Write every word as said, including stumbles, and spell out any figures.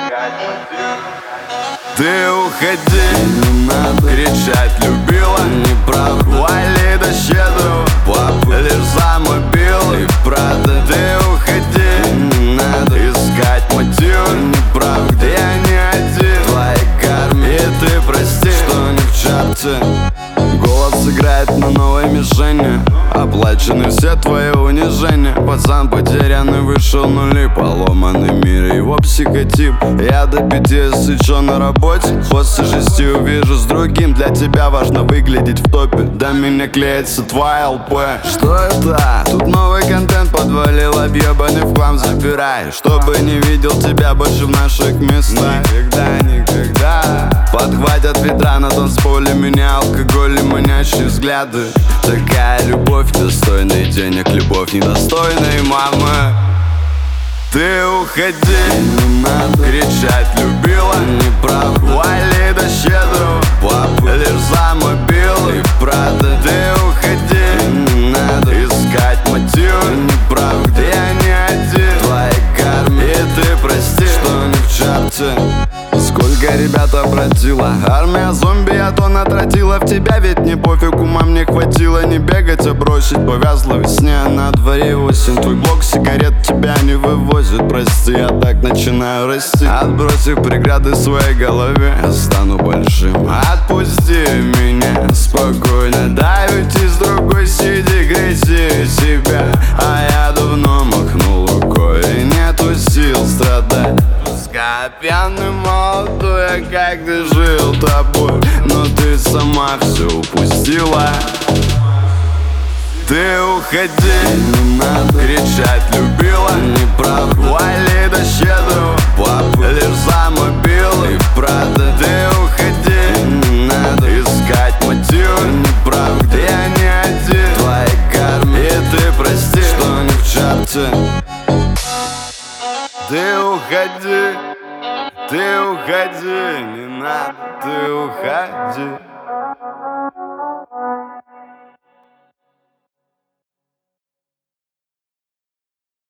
Ты уходи, не надо кричать, любила, неправда. Вали до щедрого папы, лишь за мобилу и правда. Ты уходи, не надо искать мотивы, неправда. Я не один, твои кармы, и ты прости, что не в чарте. Голос играет на новой мишени, оплачены все твои унижения. Пацан потерянный, вышел нули, поломанный мир, его психотип. Я до пяти, если чё, на работе. После шести увижу с другим. Для тебя важно выглядеть в топе. До меня клеится твоя ЛП. Что это? Тут новый контент подвалил, объебанный в хлам забирай. Чтобы не видел тебя больше в наших местах. Никогда, никогда. Подхватят ветра на танцполе, меня алкоголь и манящие взгляды. Такая любовь, достойная денег, любовь недостойной мамы. Ты уходи, не надо кричать, любила, неправда. Вали до щедрого папы, лишь за мобилу и правда. Ты уходи, не надо искать мотивы, неправда. Я не один, твои кармы, и ты прости, что не в чарте. Сколько ребят обратила армия зомби, а то натратила в тебя. Ведь не пофиг, ума мне хватило не бегать, а бросить. Повязла в весне, а на дворе осень. Твой блок сигарет тебя не вывозит. Прости, я так начинаю расти. Отбросив преграды в своей голове, я стану большим. Отпусти меня спокойно, дай уйти с другой, сиди, грези себя. А я давно махнул рукой, и нету сил страдать. Пускай пьяный молодой, как ты жил тобой, но ты сама все упустила. Ты уходи, не надо кричать, любила, неправда. Вали до щедрого папы, лишь за мобилу и правда. Ты уходи, не надо искать мотивы, неправда. Я не один, твои кармы, и ты прости, что не в чарте. Ты уходи, ты уходи, не надо, ты уходи.